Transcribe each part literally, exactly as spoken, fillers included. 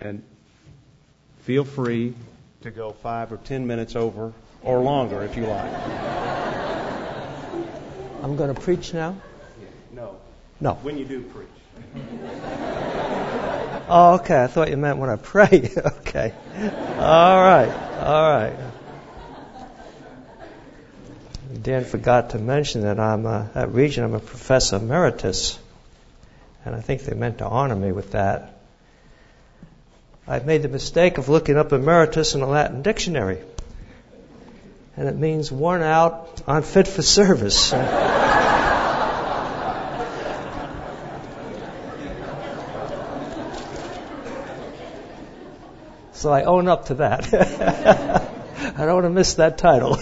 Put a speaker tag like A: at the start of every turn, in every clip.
A: And feel free to go five or ten minutes over or longer if you like.
B: I'm going to preach now?
A: No.
B: No.
A: When you do preach.
B: Oh, okay. I thought you meant when I pray. Okay. All right. All right. Dan forgot to mention that I'm uh, at Regent. I'm a professor emeritus, and I think they meant to honor me with that. I've made the mistake of looking up emeritus in a Latin dictionary, and it means worn out, unfit for service. So I own up to that. I don't want to miss that title.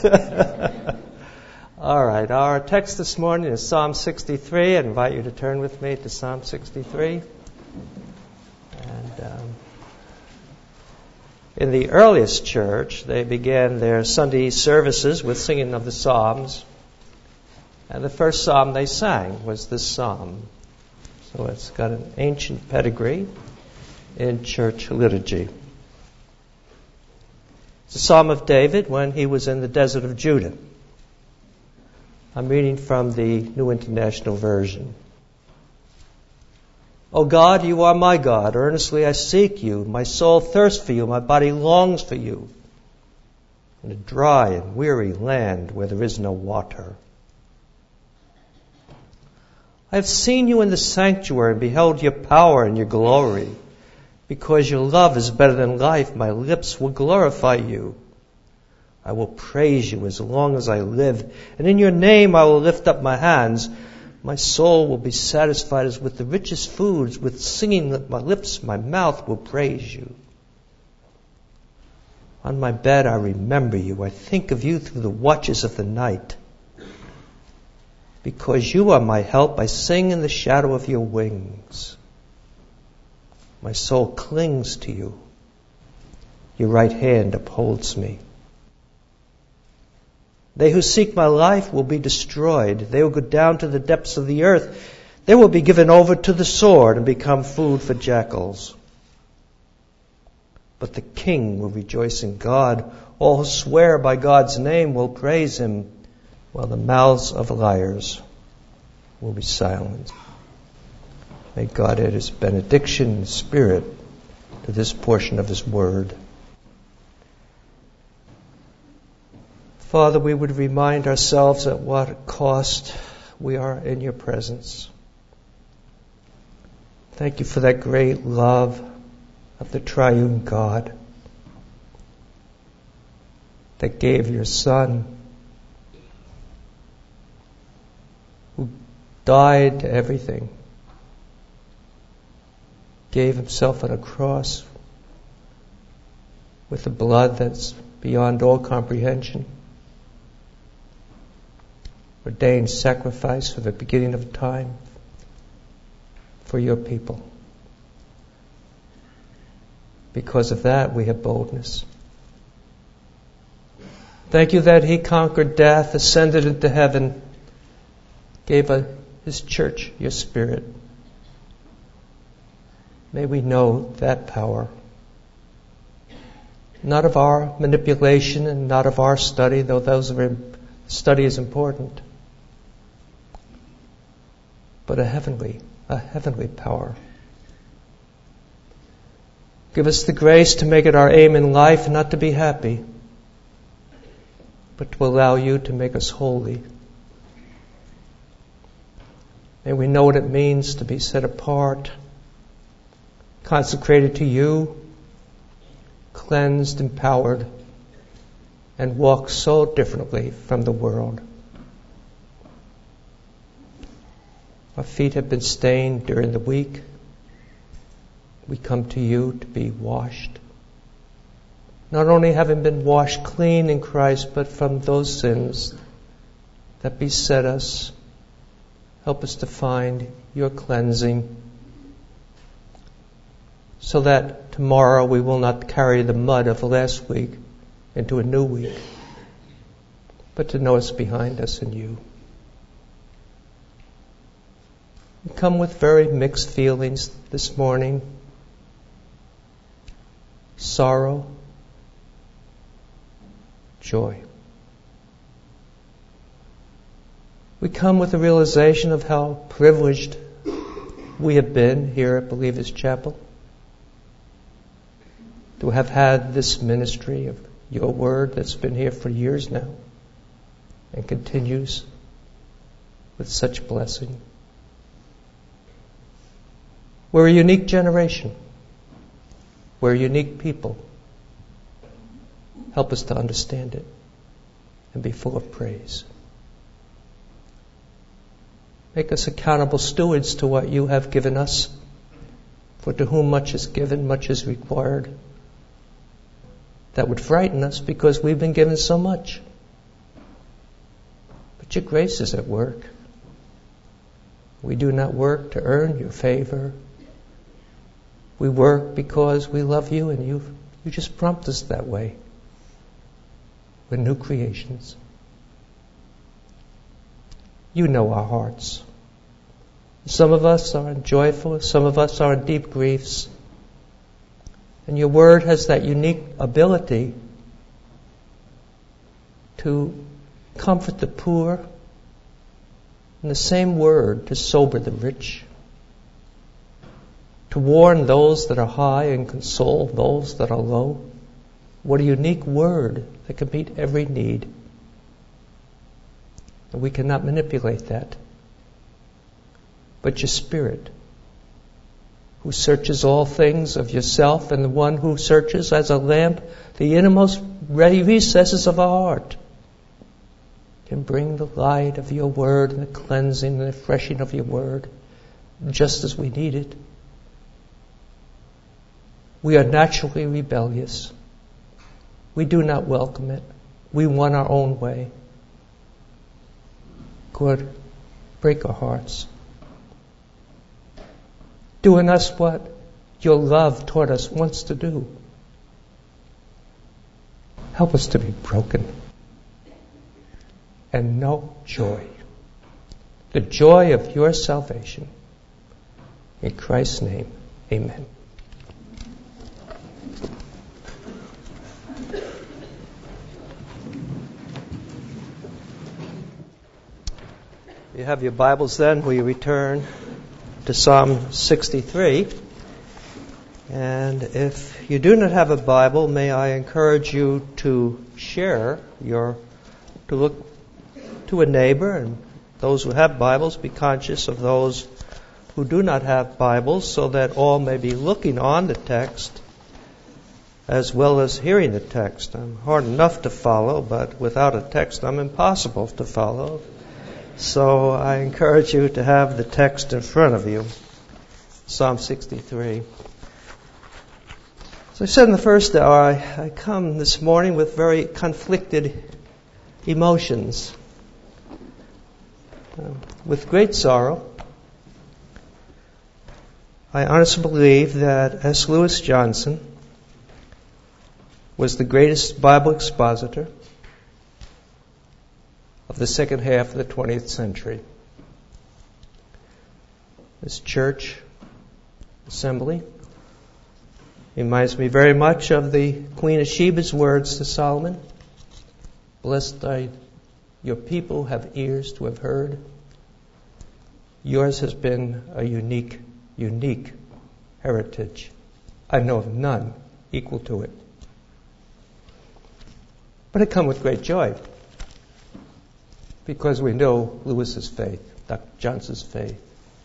B: All right, our text this morning is Psalm sixty-three. I invite you to turn with me to Psalm sixty-three. And um, in the earliest church, they began their Sunday services with singing of the Psalms. And the first psalm they sang was this psalm. So it's got an ancient pedigree in church liturgy. It's a psalm of David when he was in the desert of Judah. I'm reading from the New International Version. O God, you are my God. Earnestly I seek you. My soul thirsts for you. My body longs for you in a dry and weary land where there is no water. I have seen you in the sanctuary and beheld your power and your glory. Because your love is better than life, my lips will glorify you. I will praise you as long as I live, and in your name I will lift up my hands. My soul will be satisfied as with the richest foods. With singing with my lips, my mouth will praise you. On my bed I remember you. I think of you through the watches of the night. Because you are my help, I sing in the shadow of your wings. My soul clings to you. Your right hand upholds me. They who seek my life will be destroyed. They will go down to the depths of the earth. They will be given over to the sword and become food for jackals. But the king will rejoice in God. All who swear by God's name will praise him, while the mouths of liars will be silent. May God add his benediction and spirit to this portion of his word. Father, we would remind ourselves at what cost we are in your presence. Thank you for that great love of the triune God that gave your Son, who died to everything, gave himself on a cross with a blood that's beyond all comprehension, ordained sacrifice for the beginning of time for your people. Because of that, we have boldness. Thank you that he conquered death, ascended into heaven, gave a, his church your spirit. May we know that power. Not of our manipulation and not of our study, though those are, study is important, but a heavenly, a heavenly power. Give us the grace to make it our aim in life not to be happy, but to allow you to make us holy. May we know what it means to be set apart, consecrated to you, cleansed, empowered, and walk so differently from the world. Our feet have been stained during the week. We come to you to be washed. Not only having been washed clean in Christ, but from those sins that beset us. Help us to find your cleansing, so that tomorrow we will not carry the mud of last week into a new week, but to know it's behind us in you. We come with very mixed feelings this morning. sorrow, joy. We come with the realization of how privileged we have been here at Believers Chapel to have had this ministry of your word that's been here for years now and continues with such blessing. We're a unique generation. We're a unique people. Help us to understand it and be full of praise. Make us accountable stewards to what you have given us. For to whom much is given, much is required. That would frighten us because we've been given so much. But your grace is at work. We do not work to earn your favor. We work because we love you and you you just prompt us that way. We're new creations. You know our hearts. Some of us are joyful, some of us are in deep griefs. And your word has that unique ability to comfort the poor, and the same word to sober the rich, to warn those that are high and console those that are low. What a unique word that can meet every need. And we cannot manipulate that. But your Spirit, who searches all things of yourself, and the one who searches as a lamp the innermost recesses of our heart, can bring the light of your word and the cleansing and the refreshing of your word just as we need it. We are naturally rebellious. We do not welcome it. We want our own way. God, break our hearts. Do in us what your love taught us once to do. Help us to be broken and know joy. The joy of your salvation. In Christ's name, amen. You have your Bibles then. We return to Psalm sixty-three. And if you do not have a Bible, may I encourage you to share your, to look to a neighbor, and those who have Bibles, be conscious of those who do not have Bibles, so that all may be looking on the text as well as hearing the text. I'm hard enough to follow, but without a text I'm impossible to follow. So I encourage you to have the text in front of you. Psalm sixty-three. As I said in the first hour, I, I come this morning with very conflicted emotions. Uh, with great sorrow, I honestly believe that S. Lewis Johnson was the greatest Bible expositor of the second half of the twentieth century. This church assembly reminds me very much of the Queen of Sheba's words to Solomon. Blessed are your people who have ears to have heard. Yours has been a unique, unique heritage. I know of none equal to it. But I come with great joy, because we know Lewis's faith, Doctor Johnson's faith.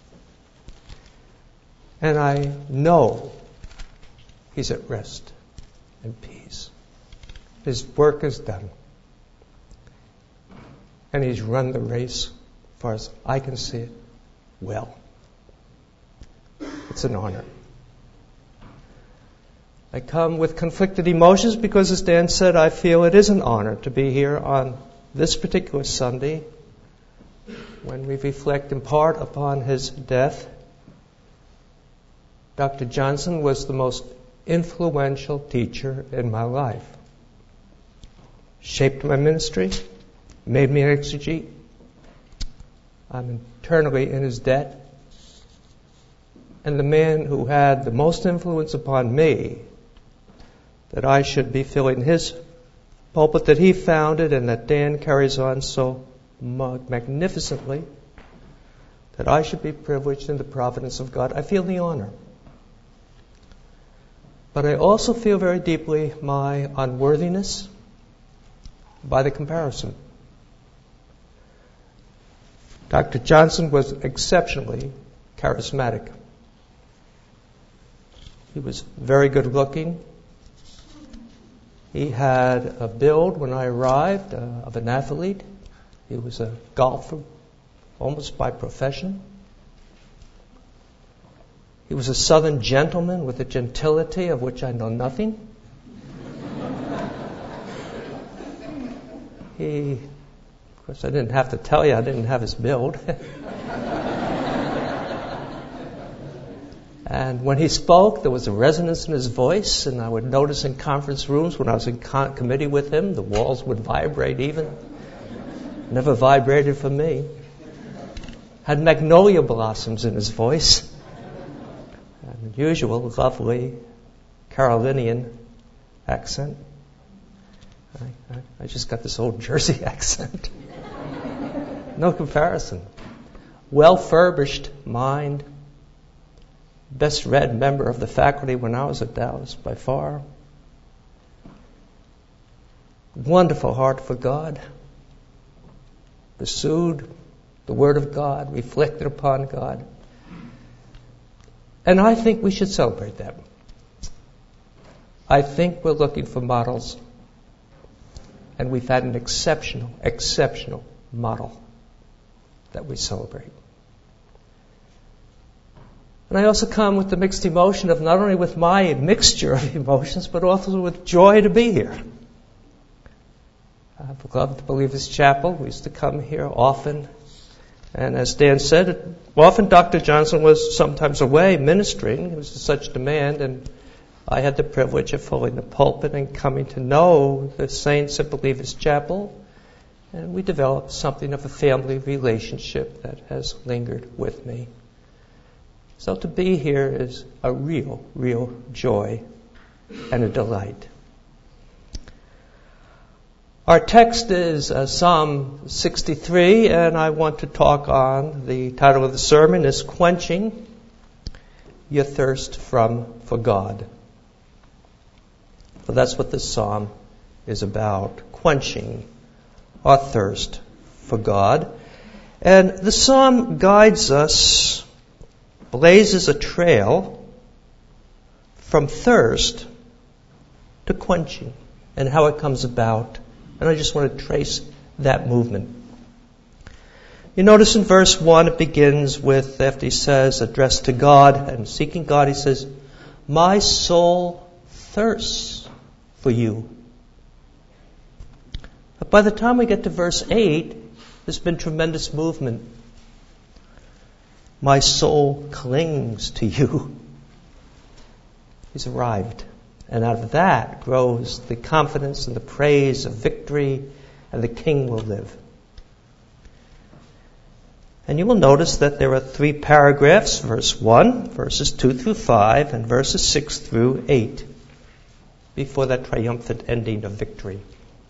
B: And I know he's at rest and peace. His work is done. And he's run the race, as far as I can see it, well. It's an honor. I come with conflicted emotions because, as Dan said, I feel it is an honor to be here on this particular Sunday, when we reflect in part upon his death. Doctor Johnson was the most influential teacher in my life. Shaped my ministry, made me an exegete. I'm eternally in his debt. And the man who had the most influence upon me that I should be filling his pulpit that he founded and that Dan carries on so magnificently, that I should be privileged in the providence of God. I feel the honor. But I also feel very deeply my unworthiness by the comparison. Doctor Johnson was exceptionally charismatic. He was very good looking. He had a build when I arrived uh, of an athlete. He was a golfer almost by profession. He was a southern gentleman with a gentility of which I know nothing. He, of course, I didn't have to tell you I didn't have his build. And when he spoke, there was a resonance in his voice, and I would notice in conference rooms when I was in con- committee with him, the walls would vibrate even. Never vibrated for me. Had magnolia blossoms in his voice. An unusual, lovely Carolinian accent. I, I, I just got this old Jersey accent. No comparison. Well-furbished mind. Best read member of the faculty when I was at Dallas, by far. Wonderful heart for God. Pursued the Word of God, reflected upon God. And I think we should celebrate that. I think we're looking for models. And we've had an exceptional, exceptional model that we celebrate. And I also come with the mixed emotion of not only with my mixture of emotions, but also with joy to be here. I've loved Believers Chapel. We used to come here often. And as Dan said, often Doctor Johnson was sometimes away ministering. It was such demand. And I had the privilege of filling the pulpit and coming to know the saints at Believers Chapel. And we developed something of a family relationship that has lingered with me. So to be here is a real, real joy and a delight. Our text is uh, Psalm sixty-three, and I want to talk on, the title of the sermon is Quenching Your Thirst from for God. So that's what this psalm is about, quenching our thirst for God. And the psalm guides us, blazes a trail from thirst to quenching and how it comes about. And I just want to trace that movement. You notice in verse one it begins with, after he says, addressed to God and seeking God, he says, my soul thirsts for you. But by the time we get to verse eight, there's been tremendous movement. My soul clings to you. He's arrived. And out of that grows the confidence and the praise of victory, and the King will live. And you will notice that there are three paragraphs, verse one, verses two through five, and verses six through eight, before that triumphant ending of victory.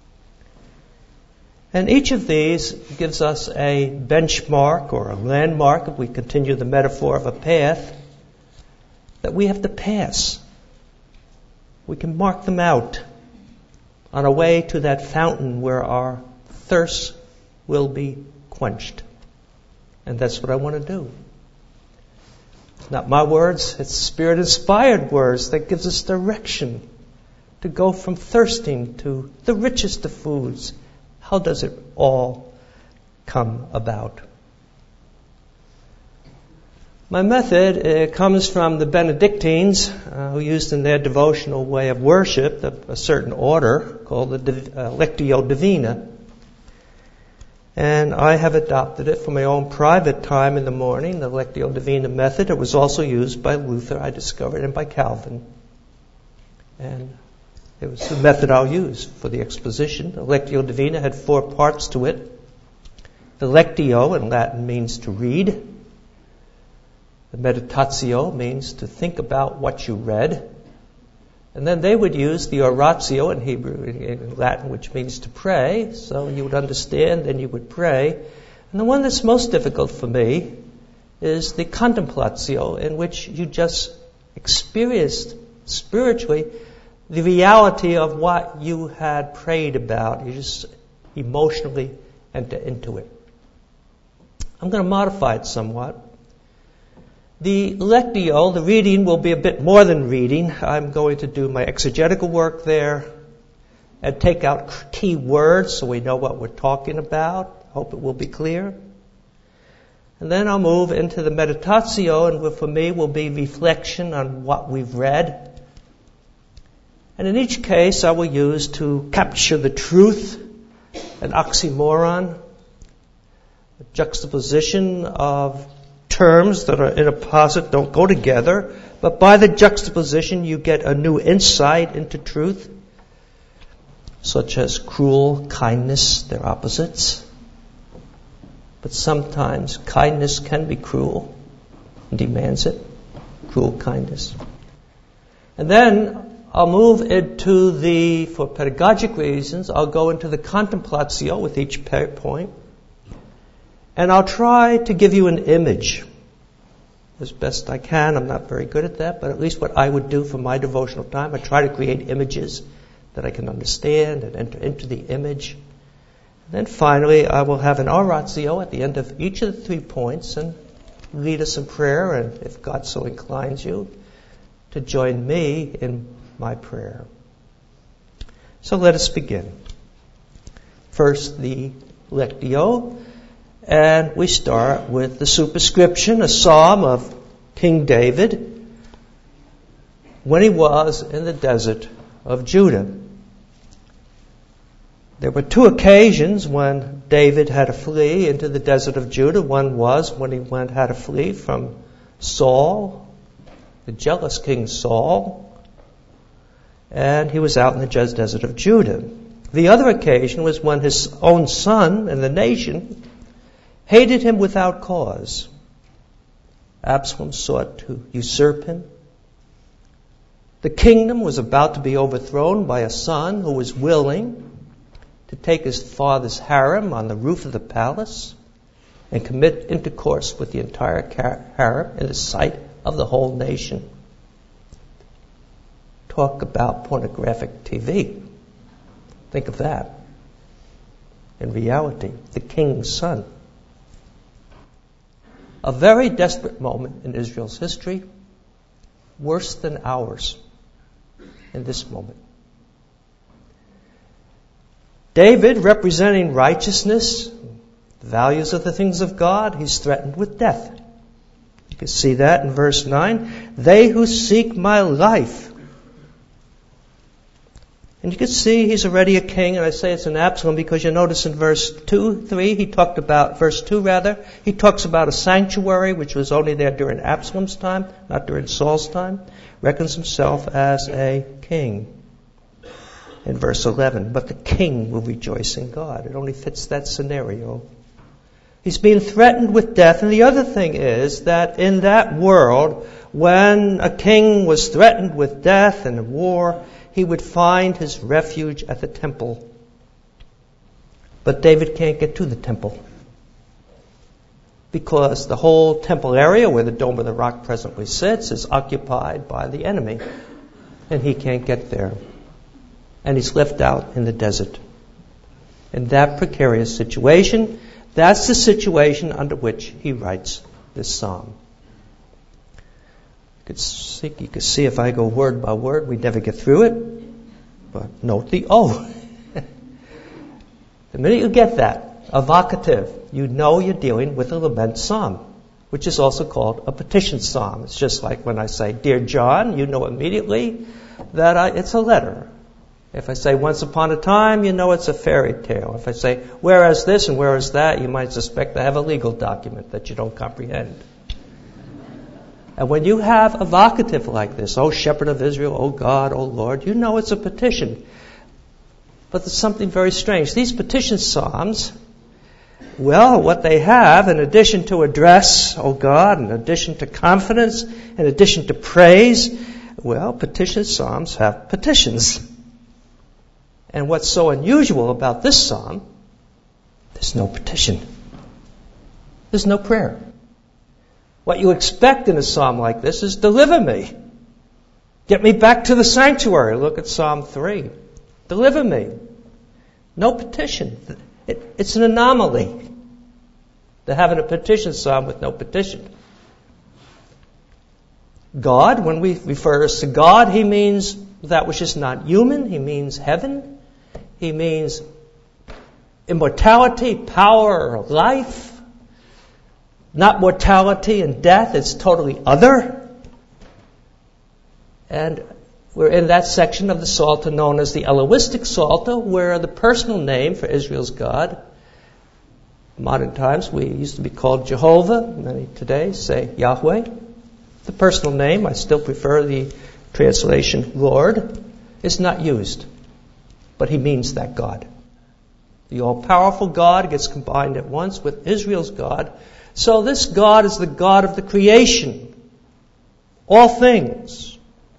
B: And each of these gives us a benchmark or a landmark, if we continue the metaphor of a path, that we have to pass. We can mark them out on our way to that fountain where our thirst will be quenched. And that's what I want to do. It's not my words, it's Spirit-inspired words that gives us direction to go from thirsting to the richest of foods. How does it all come about? My method uh, comes from the Benedictines, uh, who used in their devotional way of worship a, a certain order called the Div- uh, Lectio Divina. And I have adopted it for my own private time in the morning, the Lectio Divina method. It was also used by Luther, I discovered, and by Calvin. And it was the method I'll use for the exposition. The Lectio Divina had four parts to it. The Lectio in Latin means to read. The meditatio means to think about what you read. And then they would use the oratio in Hebrew, in Latin, which means to pray. So you would understand, then you would pray. And the one that's most difficult for me is the contemplatio, in which you just experienced spiritually the reality of what you had prayed about. You just emotionally enter into it. I'm going to modify it somewhat. The lectio, the reading, will be a bit more than reading. I'm going to do my exegetical work there and take out key words so we know what we're talking about. Hope it will be clear. And then I'll move into the meditatio, and for me will be reflection on what we've read. And in each case, I will use to capture the truth, an oxymoron, a juxtaposition of terms that are in opposite, don't go together, but by the juxtaposition you get a new insight into truth, such as cruel, kindness, they're opposites. But sometimes kindness can be cruel and demands it, cruel kindness. And then I'll move into the, for pedagogic reasons, I'll go into the contemplatio with each point. And I'll try to give you an image as best I can. I'm not very good at that, but at least what I would do for my devotional time, I try to create images that I can understand and enter into the image. And then finally, I will have an oratio at the end of each of the three points and lead us in prayer, and if God so inclines you, to join me in my prayer. So let us begin. First, the lectio. And we start with the superscription, a psalm of King David when he was in the desert of Judah. There were two occasions when David had to flee into the desert of Judah. One was when he went had to flee from Saul, the jealous King Saul, and he was out in the desert of Judah. The other occasion was when his own son and the nation hated him without cause. Absalom sought to usurp him. The kingdom was about to be overthrown by a son who was willing to take his father's harem on the roof of the palace and commit intercourse with the entire harem in the sight of the whole nation. Talk about pornographic T V. Think of that. In reality, the king's son. A very desperate moment in Israel's history, worse than ours in this moment. David, representing righteousness, the values of the things of God, he's threatened with death. You can see that in verse nine. They who seek my life. And you can see he's already a king, and I say it's an Absalom because you notice in verse two, three, he talked about, verse two rather, he talks about a sanctuary which was only there during Absalom's time, not during Saul's time, reckons himself as a king. In verse eleven, but the king will rejoice in God. It only fits that scenario. He's being threatened with death, and the other thing is that in that world, when a king was threatened with death and war, he would find his refuge at the temple. But David can't get to the temple because the whole temple area where the Dome of the Rock presently sits is occupied by the enemy, and he can't get there. And he's left out in the desert. In that precarious situation, that's the situation under which he writes this psalm. You could see, you could see if I go word by word, we'd never get through it. But note the O. The minute you get that, a vocative, you know you're dealing with a lament psalm, which is also called a petition psalm. It's just like when I say, Dear John, you know immediately that I, it's a letter. If I say once upon a time, you know it's a fairy tale. If I say whereas this and whereas that, you might suspect I have a legal document that you don't comprehend. And when you have a vocative like this, O Shepherd of Israel, O God, O Lord, you know it's a petition. But there's something very strange. These petition psalms, well, what they have, in addition to address, O God, in addition to confidence, in addition to praise, Well, petition psalms have petitions. And what's so unusual about this psalm, there's no petition. There's no prayer. What you expect in a psalm like this is, deliver me. Get me back to the sanctuary. Look at Psalm three. Deliver me. No petition. It, it's an anomaly to having a petition psalm with no petition. God, when we refer to God, He means that which is not human. He means heaven. He means immortality, power, life. Not mortality and death. It's totally other. And we're in that section of the Psalter known as the Elohistic Psalter, where the personal name for Israel's God, modern times we used to be called Jehovah. Many today say Yahweh. The personal name, I still prefer the translation Lord, is not used. But He means that God. The all-powerful God gets combined at once with Israel's God. So this God is the God of the creation. All things.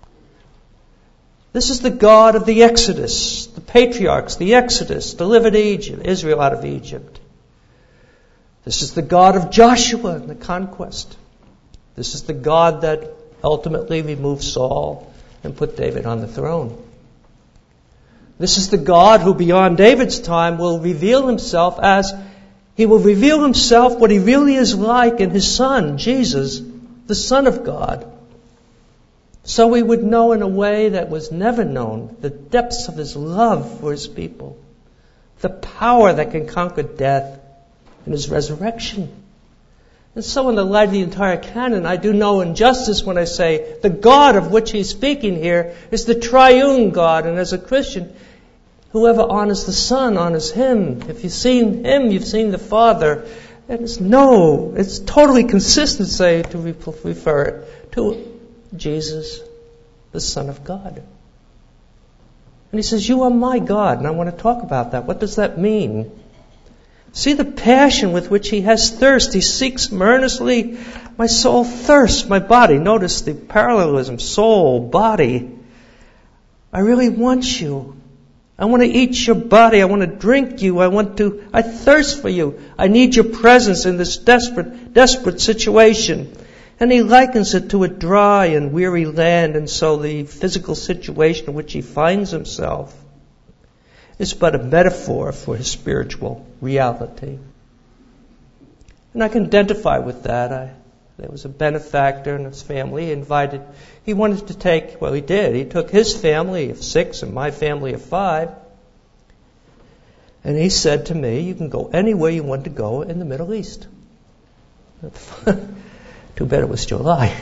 B: This is the God of the Exodus. The patriarchs, the Exodus, delivered Egypt, Israel out of Egypt. This is the God of Joshua and the conquest. This is the God that ultimately removed Saul and put David on the throne. This is the God who beyond David's time will reveal Himself as, He will reveal Himself what He really is like in His Son, Jesus, the Son of God. So we would know in a way that was never known the depths of His love for His people, the power that can conquer death in His resurrection. And so in the light of the entire canon, I do no injustice when I say the God of which He's speaking here is the triune God. And as a Christian, whoever honors the Son honors Him. If you've seen Him, you've seen the Father. And it's no, it's totally consistent, say, to refer it to Jesus, the Son of God. And He says, you are my God. And I want to talk about that. What does that mean? See the passion with which He has thirst. He seeks earnestly. My soul thirsts, my body. Notice the parallelism. Soul, body. I really want you. I want to eat your body. I want to drink you. I want to, I thirst for you. I need your presence in this desperate, desperate situation. And He likens it to a dry and weary land. And so the physical situation in which He finds Himself is but a metaphor for His spiritual reality. And I can identify with that. I, there was a benefactor and his family. He invited, he wanted to take, well he did, he took his family of six and my family of five. And he said to me, you can go anywhere you want to go in the Middle East. Too bad it was July.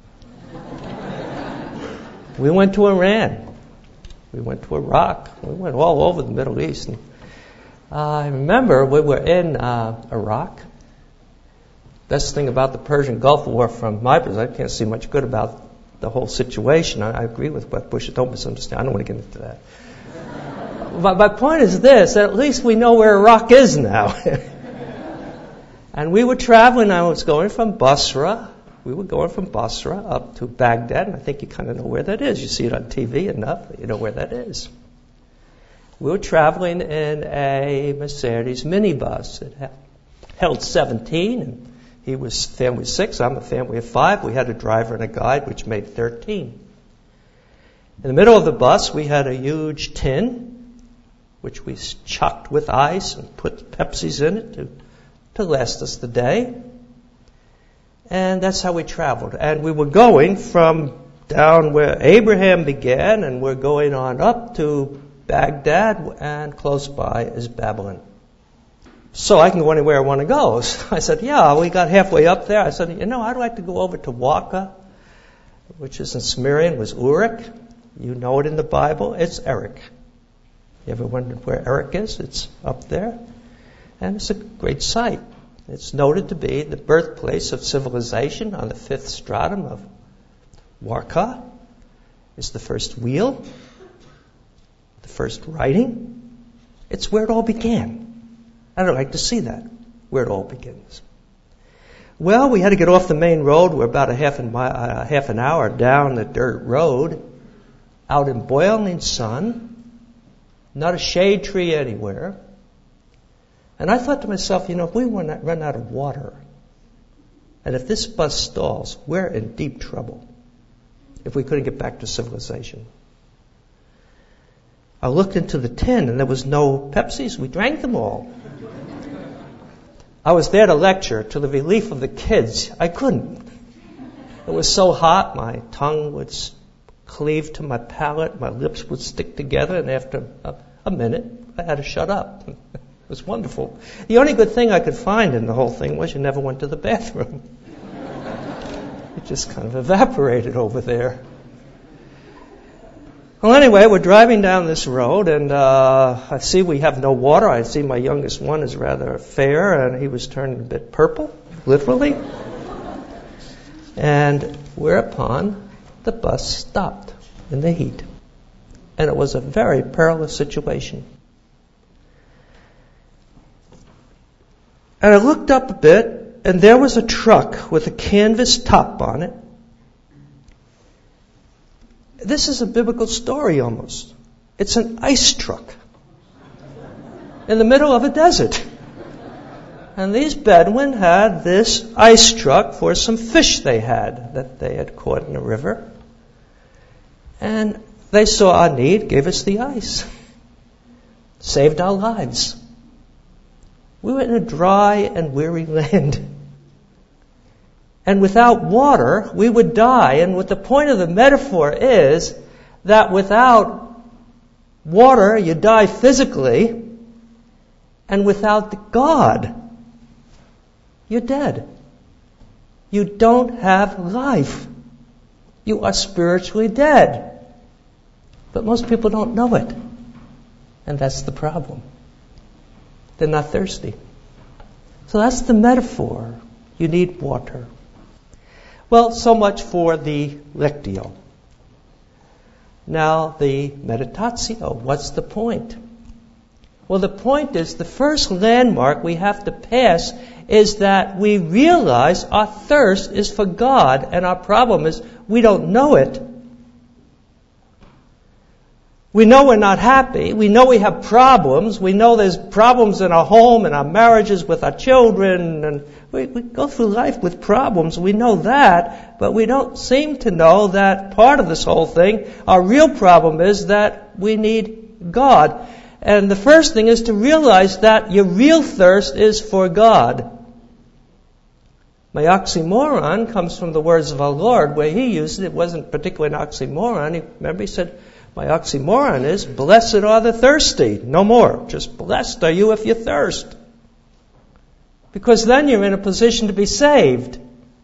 B: We went to Iran. We went to Iraq. We went all over the Middle East. And, uh, I remember we were in uh, Iraq. Best thing about the Persian Gulf War from my perspective, I can't see much good about the whole situation. I, I agree with what Bush, don't misunderstand. I don't want to get into that. But my point is this, that at least we know where Iraq is now. And we were traveling, I was going from Basra. We were going from Basra up to Baghdad, and I think you kind of know where that is. You see it on T V enough that you know where that is. We were traveling in a Mercedes minibus. It held seventeen, and he was family of six. I'm a family of five. We had a driver and a guide, which made thirteen. In the middle of the bus, we had a huge tin, which we chucked with ice and put Pepsis in it to, to last us the day. And that's how we traveled. And we were going from down where Abraham began, and we're going on up to Baghdad, and close by is Babylon. So I can go anywhere I want to go. So I said, yeah, we got halfway up there. I said, you know, I'd like to go over to Waka, which is in Sumerian, was Uruk. You know it in the Bible. It's Erech. You ever wondered where Erech is? It's up there. And it's a great site. It's noted to be the birthplace of civilization on the fifth stratum of Warka. It's the first wheel, the first writing. It's where it all began. I'd like to see that, where it all begins. Well, we had to get off the main road. We're about a half, an, uh, half an hour down the dirt road, out in boiling sun, not a shade tree anywhere. And I thought to myself, you know, if we run run out of water, and if this bus stalls, we're in deep trouble if we couldn't get back to civilization. I looked into the tin, and there was no Pepsis. We drank them all. I was there to lecture to the relief of the kids. I couldn't. It was so hot, my tongue would cleave to my palate, my lips would stick together, and after a, a minute, I had to shut up. It was wonderful. The only good thing I could find in the whole thing was you never went to the bathroom. It just kind of evaporated over there. Well, anyway, we're driving down this road, and uh, I see we have no water. I see my youngest one is rather fair, and he was turning a bit purple, literally. And whereupon the bus stopped in the heat. And it was a very perilous situation. And I looked up a bit, and there was a truck with a canvas top on it. This is a biblical story almost. It's an ice truck in the middle of a desert. And these Bedouin had this ice truck for some fish they had that they had caught in the river. And they saw our need, gave us the ice. Saved our lives. We were in a dry and weary land. And without water, we would die. And what the point of the metaphor is that without water, you die physically. And without God, you're dead. You don't have life. You are spiritually dead. But most people don't know it. And that's the problem. They're not thirsty. So that's the metaphor. You need water. Well, so much for the lectio. Now, the meditatio. What's the point? Well, the point is the first landmark we have to pass is that we realize our thirst is for God, and our problem is we don't know it. We know we're not happy. We know we have problems. We know there's problems in our home and our marriages with our children. And we, we go through life with problems. We know that. But we don't seem to know that part of this whole thing, our real problem is that we need God. And the first thing is to realize that your real thirst is for God. My oxymoron comes from the words of our Lord, where He used it. It wasn't particularly an oxymoron. He, remember, He said, my oxymoron is, blessed are the thirsty. No more. Just blessed are you if you thirst. Because then you're in a position to be saved.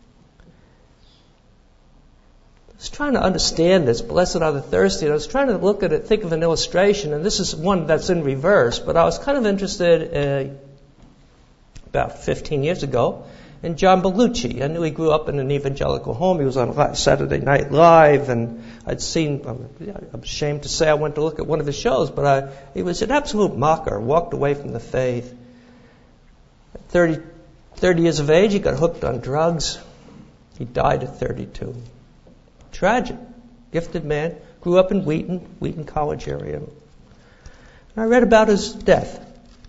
B: I was trying to understand this, blessed are the thirsty. And I was trying to look at it, think of an illustration, and this is one that's in reverse. But I was kind of interested uh, about fifteen years ago in John Belushi. I knew he grew up in an evangelical home. He was on Saturday Night Live, and I'd seen, I'm ashamed to say I went to look at one of his shows, but I, he was an absolute mocker, walked away from the faith. At thirty, thirty years of age, he got hooked on drugs. He died at thirty-two. Tragic. Gifted man. Grew up in Wheaton, Wheaton College area. And I read about his death.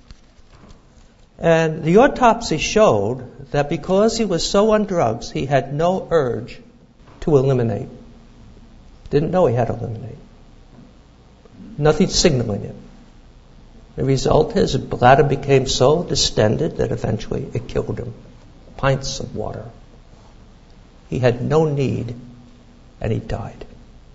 B: And the autopsy showed that because he was so on drugs, he had no urge to eliminate. Didn't know he had to eliminate. Nothing signaling it. The result is his bladder became so distended that eventually it killed him. Pints of water. He had no need, and he died.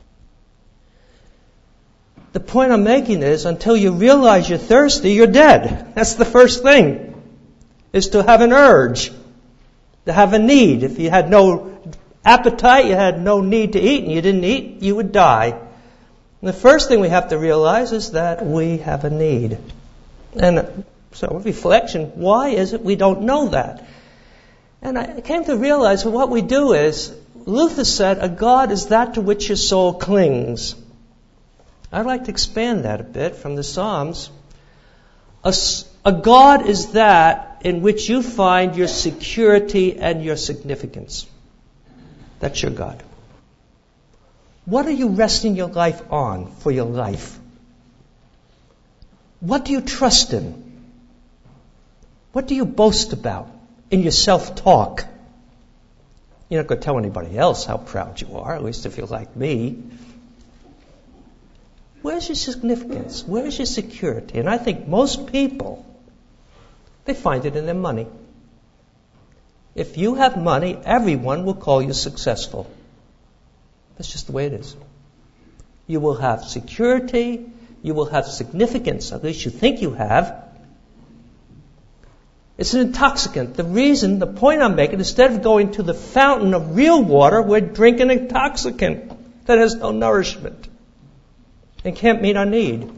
B: The point I'm making is, until you realize you're thirsty, you're dead. That's the first thing. Is to have an urge, to have a need. If you had no appetite, you had no need to eat, and you didn't eat, you would die. And the first thing we have to realize is that we have a need. And so, reflection, why is it we don't know that? And I came to realize that what we do is, Luther said, a God is that to which your soul clings. I'd like to expand that a bit from the Psalms. A, A God is that in which you find your security and your significance. That's your God. What are you resting your life on for your life? What do you trust in? What do you boast about in your self-talk? You're not going to tell anybody else how proud you are, at least if you're like me. Where's your significance? Where's your security? And I think most people, they find it in their money. If you have money, everyone will call you successful. That's just the way it is. You will have security. You will have significance. At least you think you have. It's an intoxicant. The reason, the point I'm making, instead of going to the fountain of real water, we're drinking an intoxicant that has no nourishment and can't meet our need.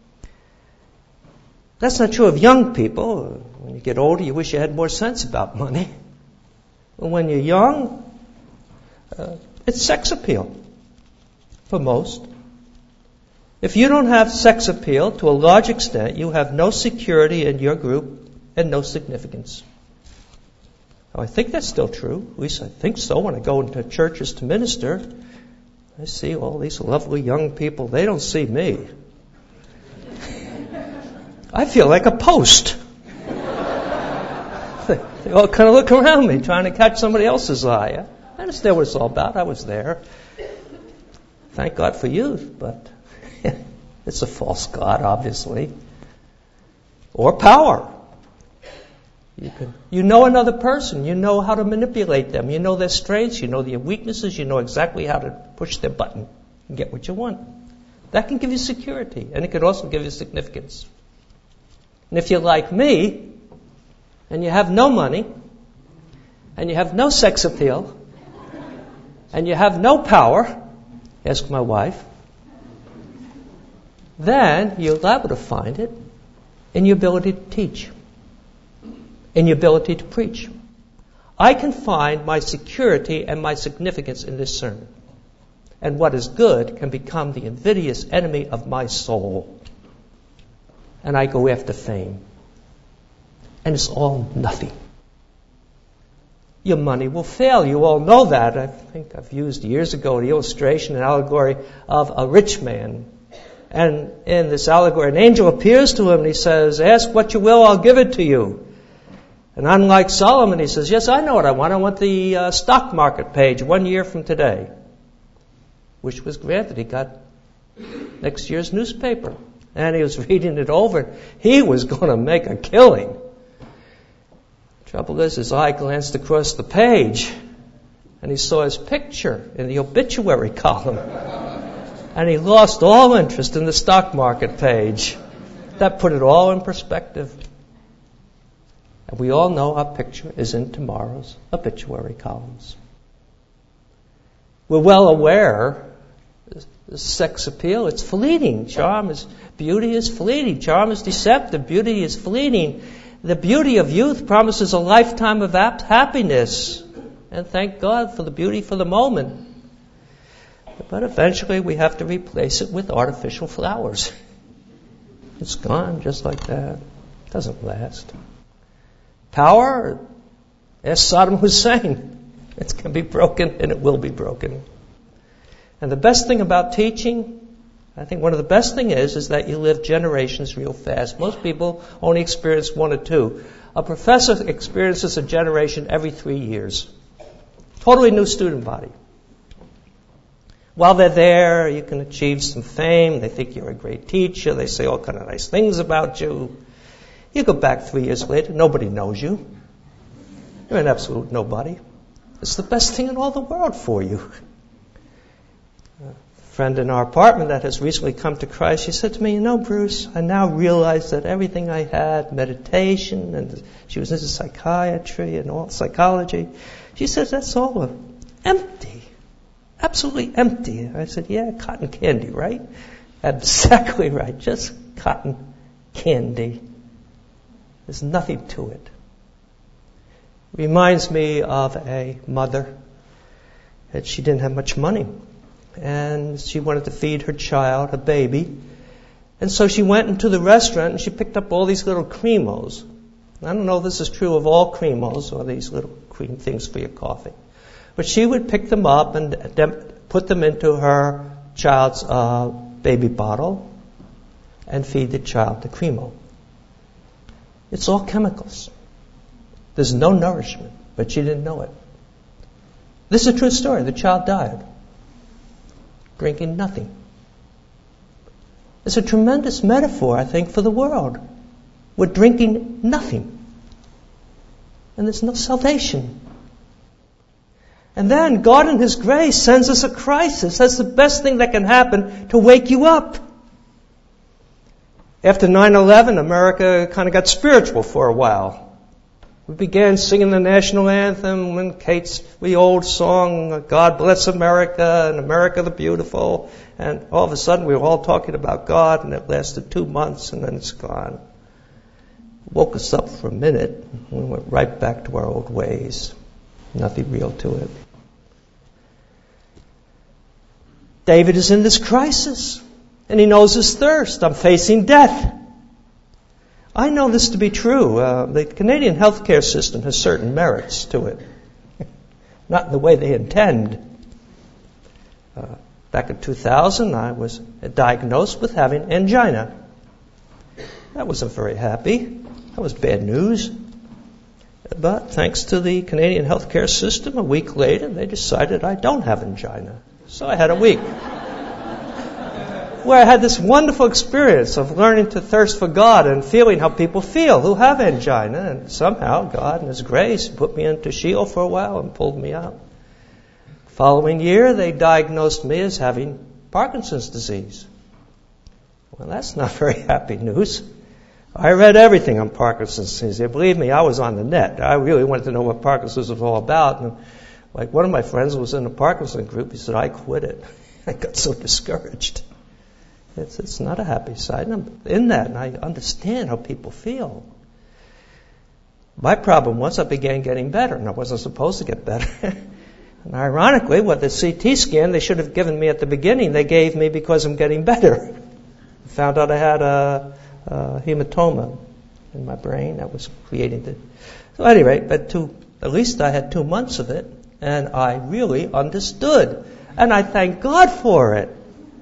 B: That's not true of young people. When you get older, you wish you had more sense about money. But when you're young, uh, it's sex appeal for most. If you don't have sex appeal, to a large extent, you have no security in your group and no significance. Now, I think that's still true. At least I think so. When I go into churches to minister, I see all these lovely young people. They don't see me. I feel like a post. they, they all kind of look around me, trying to catch somebody else's eye. I understand what it's all about. I was there. Thank God for youth, but it's a false god, obviously. Or power. You can, you know another person. You know how to manipulate them. You know their strengths. You know their weaknesses. You know exactly how to push their button and get what you want. That can give you security, and it can also give you significance. And if you're like me, and you have no money, and you have no sex appeal, and you have no power, ask my wife, then you're liable to find it in your ability to teach, in your ability to preach. I can find my security and my significance in this sermon. And what is good can become the invidious enemy of my soul. And I go after fame. And it's all nothing. Your money will fail. You all know that. I think I've used years ago the illustration, an allegory of a rich man. And in this allegory, an angel appears to him and he says, ask what you will, I'll give it to you. And unlike Solomon, he says, yes, I know what I want. I want the uh, stock market page one year from today. Which was granted. He got next year's newspaper. And he was reading it over. He was going to make a killing. Trouble is, his eye glanced across the page, and he saw his picture in the obituary column. And he lost all interest in the stock market page. That put it all in perspective. And we all know our picture is in tomorrow's obituary columns. We're well aware sex appeal, it's fleeting. Charm is, beauty is fleeting. Charm is deceptive. Beauty is fleeting. The beauty of youth promises a lifetime of happiness. And thank God for the beauty for the moment. But eventually we have to replace it with artificial flowers. It's gone just like that. It doesn't last. Power, ask Saddam Hussein. It's going to be broken, and it will be broken. And the best thing about teaching, I think one of the best thing is, is that you live generations real fast. Most people only experience one or two. A professor experiences a generation every three years. Totally new student body. While they're there, you can achieve some fame. They think you're a great teacher. They say all kind of nice things about you. You go back three years later, nobody knows you. You're an absolute nobody. It's the best thing in all the world for you. A friend in our apartment that has recently come to Christ, she said to me, you know, Bruce, I now realize that everything I had, meditation, and she was into psychiatry and all psychology, she says, that's all empty. Absolutely empty. I said, yeah, cotton candy, right? Exactly right. Just cotton candy. There's nothing to it. Reminds me of a mother that she didn't have much money. And she wanted to feed her child, a baby. And so she went into the restaurant and she picked up all these little cremos. I don't know if this is true of all cremos or these little cream things for your coffee. But she would pick them up and put them into her child's uh, baby bottle and feed the child the cremo. It's all chemicals. There's no nourishment, but she didn't know it. This is a true story. The child died, drinking nothing. It's a tremendous metaphor, I think, for the world. We're drinking nothing. And there's no salvation. And then God in His grace sends us a crisis. That's the best thing that can happen to wake you up. After nine eleven, America kind of got spiritual for a while. We began singing the national anthem when Kate's the old song, God Bless America and America the Beautiful. And all of a sudden we were all talking about God, and it lasted two months and then it's gone. Woke us up for a minute and we went right back to our old ways. Nothing real to it. David is in this crisis and he knows his thirst. I'm facing death. I know this to be true. Uh, the Canadian healthcare system has certain merits to it. Not in the way they intend. Uh, back in two thousand, I was diagnosed with having angina. That wasn't very happy. That was bad news. But thanks to the Canadian healthcare system, a week later, they decided I don't have angina. So I had a week where I had this wonderful experience of learning to thirst for God and feeling how people feel who have angina. And somehow God in His grace put me into Sheol for a while and pulled me out. Following year, they diagnosed me as having Parkinson's disease. Well, that's not very happy news. I read everything on Parkinson's disease. Believe me, I was on the net. I really wanted to know what Parkinson's was all about. And like one of my friends was in a Parkinson group. He said, I quit it. I got so discouraged. It's, it's not a happy side. And I'm in that, and I understand how people feel. My problem was I began getting better, and I wasn't supposed to get better. And ironically, what the C T scan they should have given me at the beginning, they gave me because I'm getting better. I found out I had a, a hematoma in my brain that was creating the... So at any rate, but two, at least I had two months of it, and I really understood. And I thank God for it.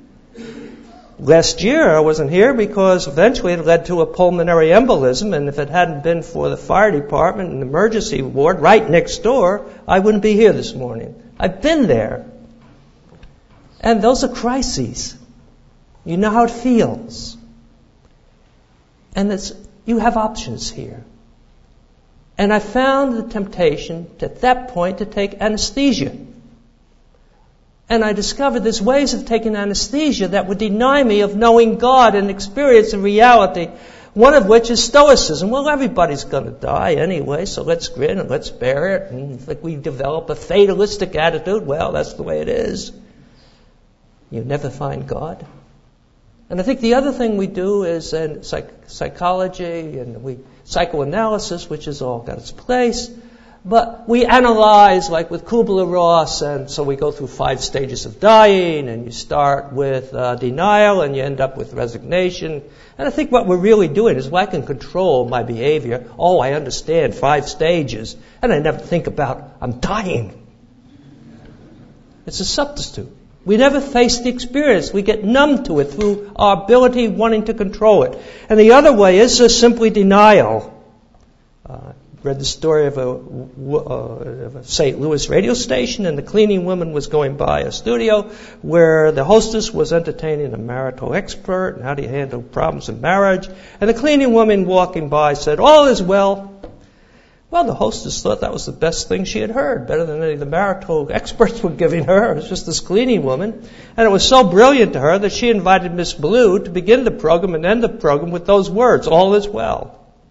B: Last year I wasn't here because eventually it led to a pulmonary embolism, and if it hadn't been for the fire department and the emergency ward right next door, I wouldn't be here this morning. I've been there. And those are crises. You know how it feels. And it's, you have options here. And I found the temptation at that point to take anesthesia. And I discovered there's ways of taking anesthesia that would deny me of knowing God and experience and reality, one of which is stoicism. Well, everybody's going to die anyway, so let's grin and let's bear it. And if we develop a fatalistic attitude, well, that's the way it is. You never find God. And I think the other thing we do is in psych- psychology and we psychoanalysis, which has all got its place. But we analyze, like with Kubler-Ross, and so we go through five stages of dying, and you start with uh, denial, and you end up with resignation. And I think what we're really doing is, well, I can control my behavior. Oh, I understand five stages, and I never think about, I'm dying. It's a substitute. We never face the experience. We get numb to it through our ability wanting to control it. And the other way is just simply denial. Uh, read the story of a, uh, of a Saint Louis radio station, and the cleaning woman was going by a studio where the hostess was entertaining a marital expert and how do you handle problems in marriage. And the cleaning woman walking by said, all is well. Well, the hostess thought that was the best thing she had heard, better than any of the marital experts were giving her. It was just this cleaning woman. And it was so brilliant to her that she invited Miss Blue to begin the program and end the program with those words, all is well.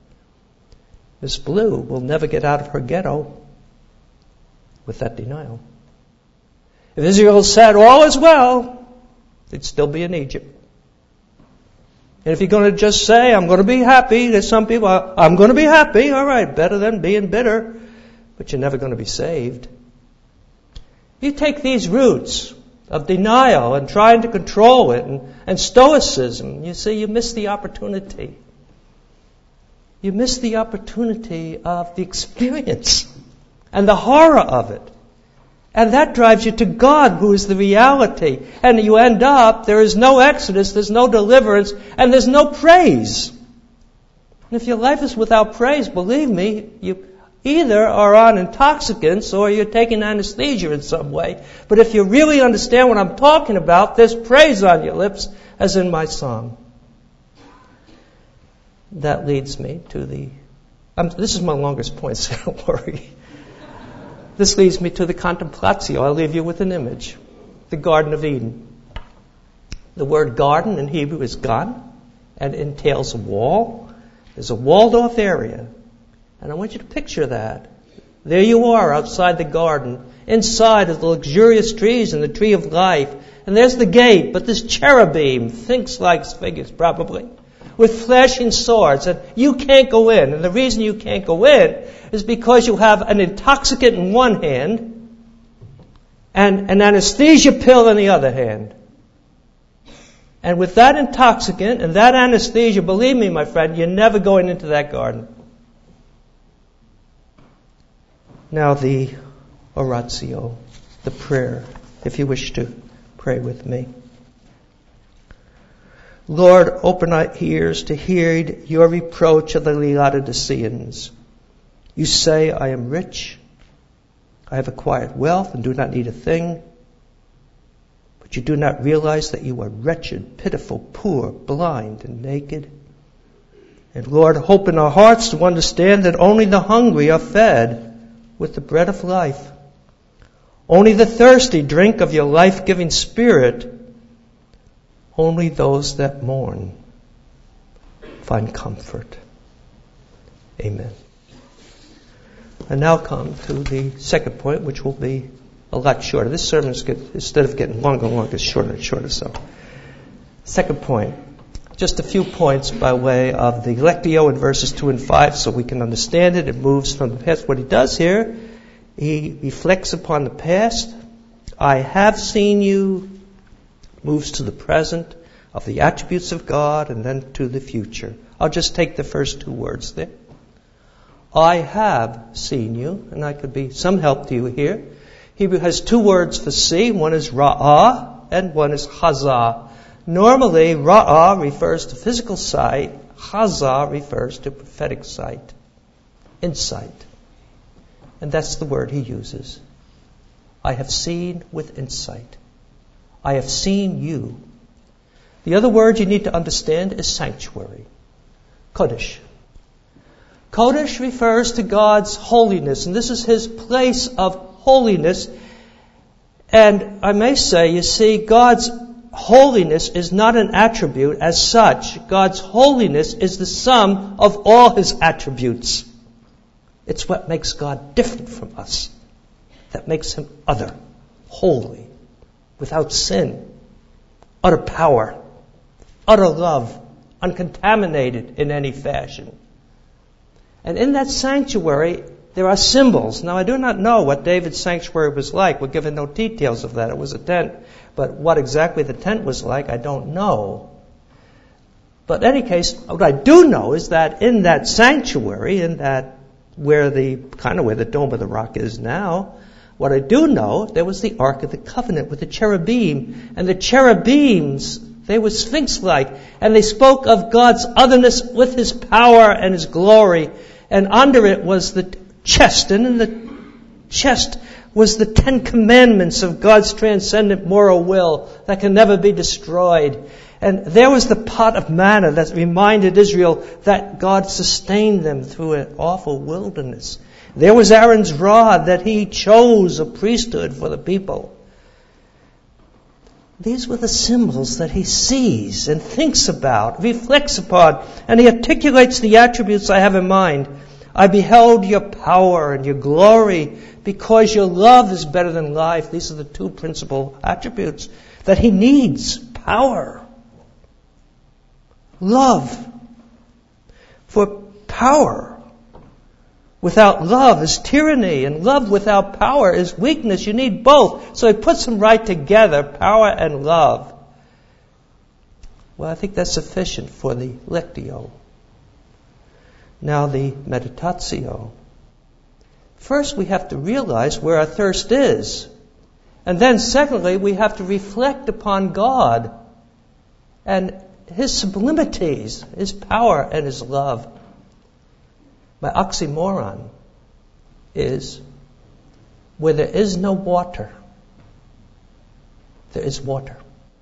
B: Miss Blue will never get out of her ghetto with that denial. If Israel said, all is well, they'd still be in Egypt. And if you're going to just say, I'm going to be happy, there's some people, I'm going to be happy, all right, better than being bitter, but you're never going to be saved. You take these roots, of denial and trying to control it and, and stoicism. You see, you miss the opportunity. You miss the opportunity of the experience and the horror of it. And that drives you to God, who is the reality. And you end up, there is no exodus, there's no deliverance, and there's no praise. And if your life is without praise, believe me, you either are on intoxicants or you're taking anesthesia in some way. But if you really understand what I'm talking about, there's praise on your lips, as in my song. That leads me to the... Um, this is my longest point, so don't worry. This leads me to the contemplatio. I'll leave you with an image. The Garden of Eden. The word garden in Hebrew is gan, and entails a wall. There's a walled-off area. And I want you to picture that. There you are outside the garden. Inside are the luxurious trees and the tree of life. And there's the gate, but this cherubim, Sphinx-like figures probably, with flashing swords. And you can't go in. And the reason you can't go in is because you have an intoxicant in one hand and an anesthesia pill in the other hand. And with that intoxicant and that anesthesia, believe me, my friend, you're never going into that garden. Now the oratio, the prayer, if you wish to pray with me. Lord, open our ears to hear your reproach of the Laodiceans. You say, I am rich, I have acquired wealth and do not need a thing. But you do not realize that you are wretched, pitiful, poor, blind, and naked. And Lord, open our hearts to understand that only the hungry are fed with the bread of life. Only the thirsty drink of your life-giving Spirit. Only those that mourn find comfort. Amen. And now come to the second point, which will be a lot shorter. This sermon is good. Instead of getting longer and longer, it's shorter and shorter. So, second point. Just a few points by way of the lectio in verses two and five so we can understand it. It moves from the past. What he does here, he reflects upon the past. I have seen you. Moves to the present of the attributes of God and then to the future. I'll just take the first two words there. I have seen you, and I could be some help to you here. Hebrew has two words for see. One is ra'ah and one is hazah. Normally, ra'ah refers to physical sight. Hazah refers to prophetic sight, insight. And that's the word he uses. I have seen with insight. I have seen you. The other word you need to understand is sanctuary. Kodesh. Kodesh refers to God's holiness, and this is his place of holiness. And I may say, you see, God's holiness is not an attribute as such. God's holiness is the sum of all his attributes. It's what makes God different from us. That makes him other, holy, without sin, utter power, utter love, uncontaminated in any fashion. And in that sanctuary, there are symbols. Now, I do not know what David's sanctuary was like. We're given no details of that. It was a tent. But what exactly the tent was like, I don't know. But in any case, what I do know is that in that sanctuary, in that where the kind of where the Dome of the Rock is now, what I do know, there was the Ark of the Covenant with the cherubim. And the cherubims, they were sphinx-like. And they spoke of God's otherness with his power and his glory. And under it was the chest. And in the chest was the Ten Commandments of God's transcendent moral will that can never be destroyed. And there was the pot of manna that reminded Israel that God sustained them through an awful wilderness. There was Aaron's rod that he chose a priesthood for the people. These were the symbols that he sees and thinks about, reflects upon, and he articulates the attributes I have in mind. I beheld your power and your glory because your love is better than life. These are the two principal attributes that he needs. Power. Love. For power without love is tyranny, and love without power is weakness. You need both. So he puts them right together, power and love. Well, I think that's sufficient for the lectio. Now the meditatio. First, we have to realize where our thirst is. And then, secondly, we have to reflect upon God and His sublimities, His power and His love. My oxymoron is, where there is no water, there is water.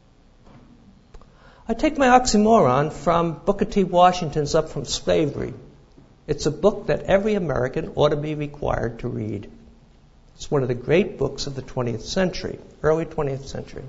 B: I take my oxymoron from Booker T. Washington's Up From Slavery. It's a book that every American ought to be required to read. It's one of the great books of the twentieth century, early twentieth century.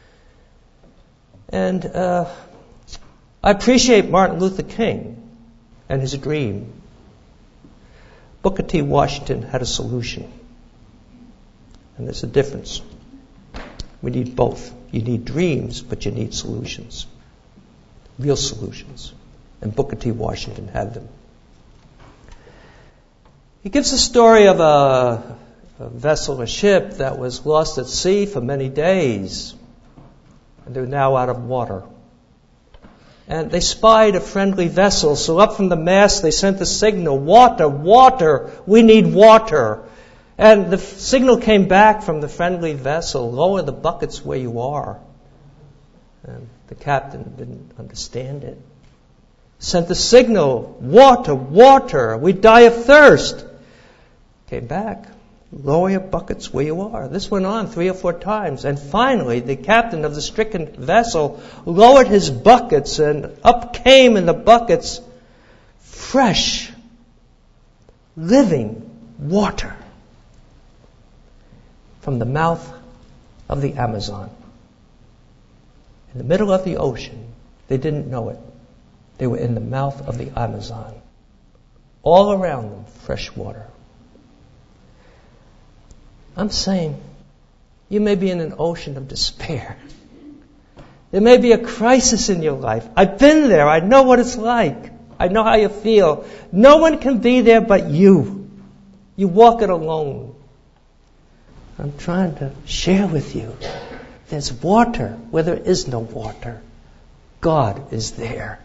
B: And uh, I appreciate Martin Luther King and his dream. Booker T. Washington had a solution. And there's a difference. We need both. You need dreams, but you need solutions. Real solutions. And Booker T. Washington had them. He gives a story of a, a vessel, a ship that was lost at sea for many days. And they're now out of water. And they spied a friendly vessel, so up from the mast they sent a signal, water, water, we need water. And the f- signal came back from the friendly vessel, lower the buckets where you are. And the captain didn't understand it. Sent the signal, water, water, we die of thirst. Came back, lower your buckets where you are. This went on three or four times. And finally, the captain of the stricken vessel lowered his buckets, and up came in the buckets fresh, living water from the mouth of the Amazon. In the middle of the ocean, they didn't know it. They were in the mouth of the Amazon. All around them, fresh water. I'm saying, you may be in an ocean of despair. There may be a crisis in your life. I've been there. I know what it's like. I know how you feel. No one can be there but you. You walk it alone. I'm trying to share with you. There's water where there is no water. God is there.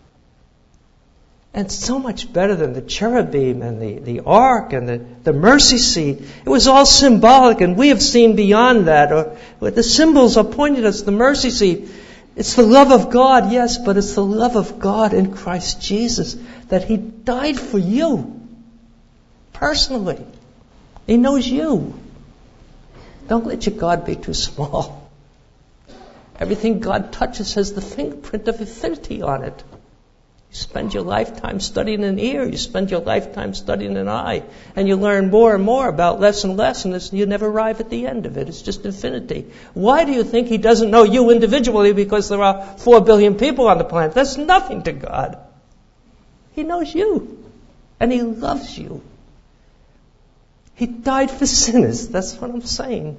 B: And so much better than the cherubim and the, the ark and the, the mercy seat. It was all symbolic, and we have seen beyond that. Or, or the symbols are pointing us to the mercy seat. It's the love of God, yes, but it's the love of God in Christ Jesus, that He died for you. Personally. He knows you. Don't let your God be too small. Everything God touches has the fingerprint of infinity on it. You spend your lifetime studying an ear. You spend your lifetime studying an eye. And you learn more and more about less and less, and you never arrive at the end of it. It's just infinity. Why do you think He doesn't know you individually because there are four billion people on the planet? That's nothing to God. He knows you. And He loves you. He died for sinners. That's what I'm saying.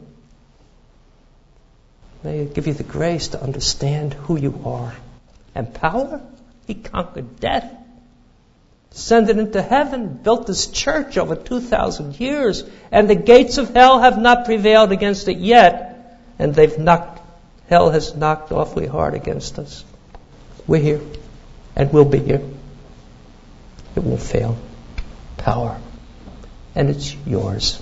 B: May He give you the grace to understand who you are. And power? He conquered death, ascended into heaven, built His church over two thousand years, and the gates of hell have not prevailed against it yet, and they've knocked, hell has knocked awfully hard against us. We're here, and we'll be here. It won't fail. Power. And it's yours.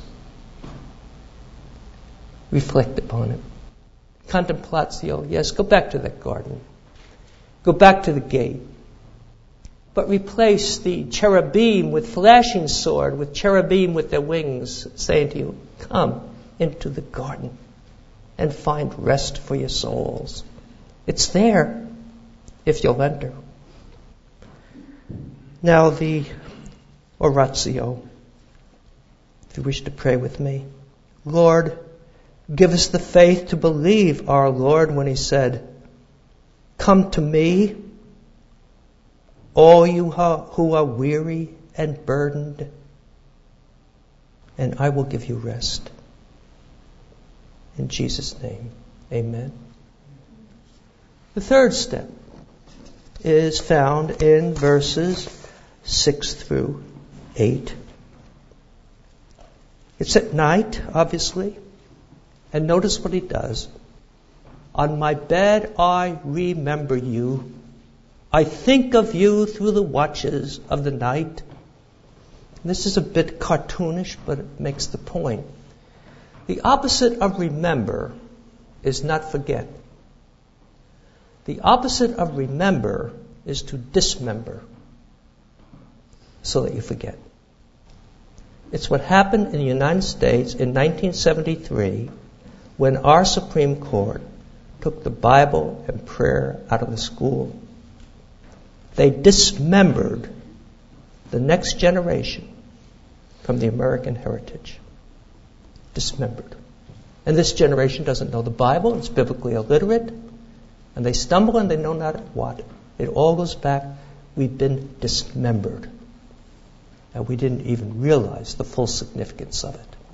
B: Reflect upon it. Contemplatio, yes, go back to that garden. Go back to the gate. But replace the cherubim with flashing sword, with cherubim with their wings, saying to you, come into the garden and find rest for your souls. It's there if you'll enter. Now the oratio, if you wish to pray with me. Lord, give us the faith to believe our Lord when He said, come to me, all you who are weary and burdened, and I will give you rest. In Jesus' name, amen. The third step is found in verses six through eight. It's at night, obviously. And notice what he does. On my bed I remember you. I think of you through the watches of the night. This is a bit cartoonish, but it makes the point. The opposite of remember is not forget. The opposite of remember is to dismember so that you forget. It's what happened in the United States in nineteen seventy-three when our Supreme Court took the Bible and prayer out of the school. They dismembered the next generation from the American heritage. Dismembered. And this generation doesn't know the Bible, it's biblically illiterate, and they stumble and they know not what. It all goes back, we've been dismembered. And we didn't even realize the full significance of it.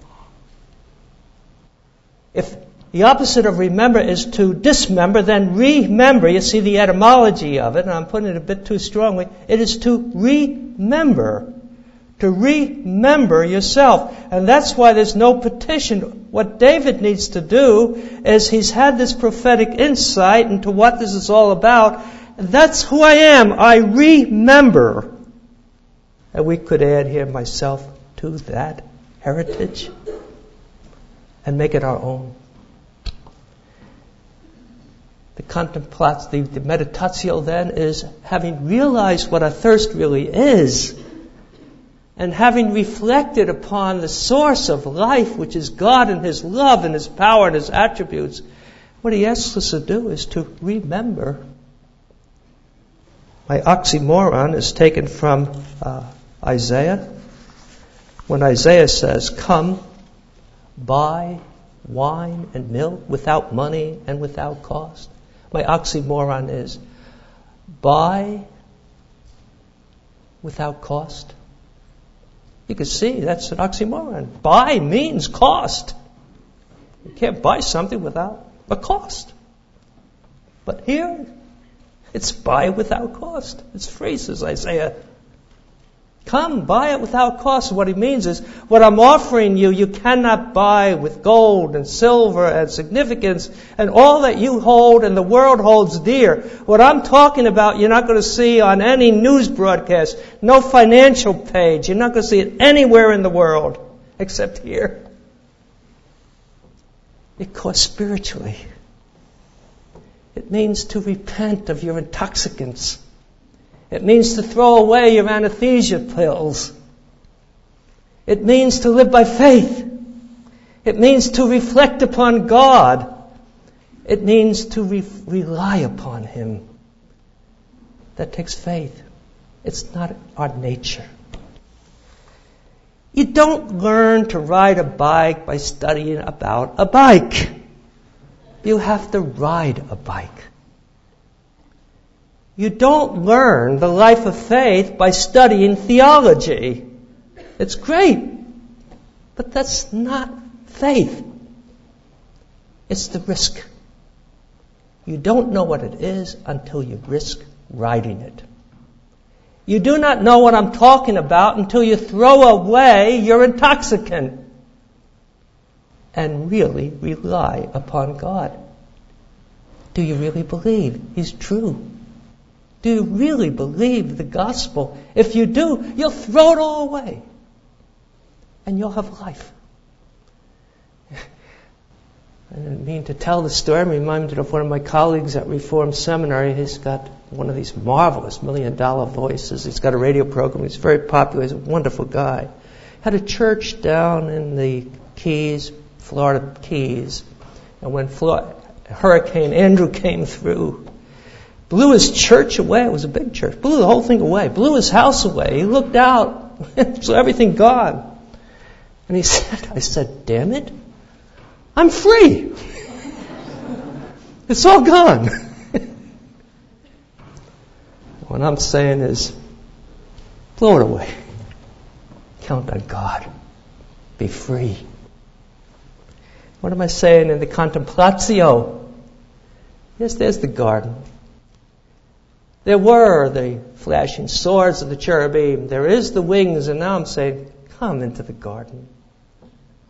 B: If the opposite of remember is to dismember, then remember, you see the etymology of it, and I'm putting it a bit too strongly, it is to remember. To remember yourself. And that's why there's no petition. What David needs to do is he's had this prophetic insight into what this is all about. And that's who I am. I remember. And we could add here myself to that heritage and make it our own. The contemplatio, the, the meditatio then is having realized what a thirst really is, and having reflected upon the source of life, which is God and His love and His power and His attributes, what He asks us to do is to remember. My oxymoron is taken from uh, Isaiah. When Isaiah says, come, buy wine and milk without money and without cost. My oxymoron is, buy without cost. You can see that's an oxymoron. Buy means cost. You can't buy something without a cost. But here, it's buy without cost. It's free, says Isaiah. Come, buy it without cost. What he means is, what I'm offering you, you cannot buy with gold and silver and significance and all that you hold and the world holds dear. What I'm talking about, you're not going to see on any news broadcast, no financial page. You're not going to see it anywhere in the world except here. It costs spiritually. It means to repent of your intoxicants. It means to throw away your anesthesia pills. It means to live by faith. It means to reflect upon God. It means to re- rely upon Him. That takes faith. It's not our nature. You don't learn to ride a bike by studying about a bike. You have to ride a bike. You don't learn the life of faith by studying theology. It's great, but that's not faith. It's the risk. You don't know what it is until you risk riding it. You do not know what I'm talking about until you throw away your intoxicant and really rely upon God. Do you really believe He's true? Do you really believe the gospel? If you do, you'll throw it all away. And you'll have life. I didn't mean to tell the story. I'm reminded of one of my colleagues at Reformed Seminary. He's got one of these marvelous million dollar voices. He's got a radio program. He's very popular. He's a wonderful guy. Had a church down in the Keys, Florida Keys. And when Florida, Hurricane Andrew came through, blew his church away. It was a big church. Blew the whole thing away. Blew his house away. He looked out. So everything gone. And he said, I said, damn it. I'm free. It's all gone. What I'm saying is, blow it away. Count on God. Be free. What am I saying in the contemplatio? Yes, there's the garden. There were the flashing swords of the cherubim. There is the wings, and now I'm saying, come into the garden.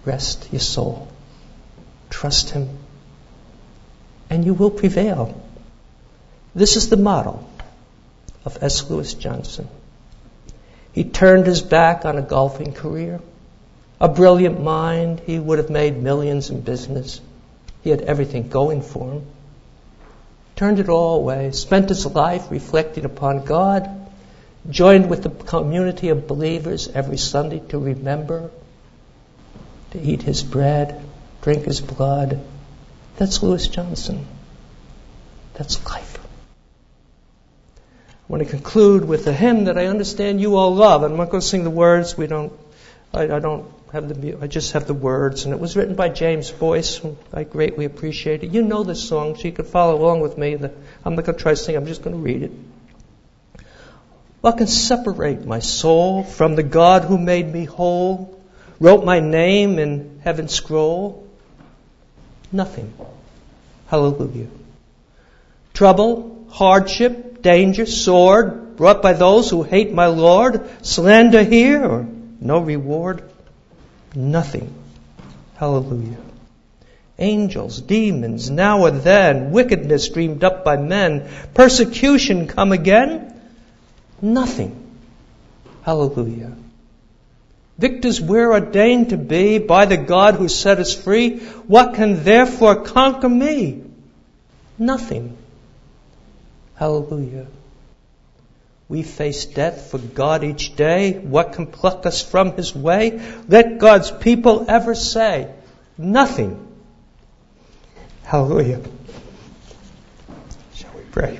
B: Rest your soul. Trust Him. And you will prevail. This is the model of S. Lewis Johnson. He turned his back on a golfing career. A brilliant mind, he would have made millions in business. He had everything going for him. Turned it all away, spent his life reflecting upon God, joined with the community of believers every Sunday to remember, to eat His bread, drink His blood. That's Lewis Johnson. That's life. I want to conclude with a hymn that I understand you all love. I'm not going to sing the words. We don't. I, I don't have the. I just have the words, and it was written by James Boyce. Who I greatly appreciate it. You know this song, so you can follow along with me. I'm not going to try to sing. I'm just going to read it. What can separate my soul from the God who made me whole, wrote my name in heaven's scroll? Nothing. Hallelujah. Trouble, hardship, danger, sword, brought by those who hate my Lord, slander here or no reward? Nothing. Hallelujah. Angels, demons, now or then, wickedness dreamed up by men, persecution come again? Nothing. Hallelujah. Victors we're ordained to be by the God who set us free. What can therefore conquer me? Nothing. Hallelujah. We face death for God each day. What can pluck us from His way? Let God's people ever say, nothing. Hallelujah. Shall we pray?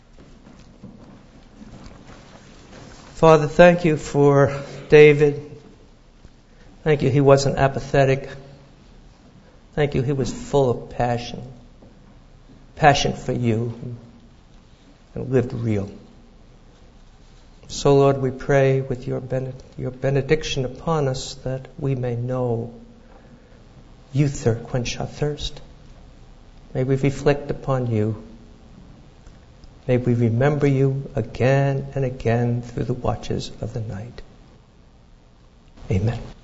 B: Father, thank you for David. Thank you he wasn't apathetic. Thank you he was full of passion. Passion for you. And lived real. So, Lord, we pray with your, bened- your benediction upon us that we may know you thir- quench our thirst. May we reflect upon you. May we remember you again and again through the watches of the night. Amen.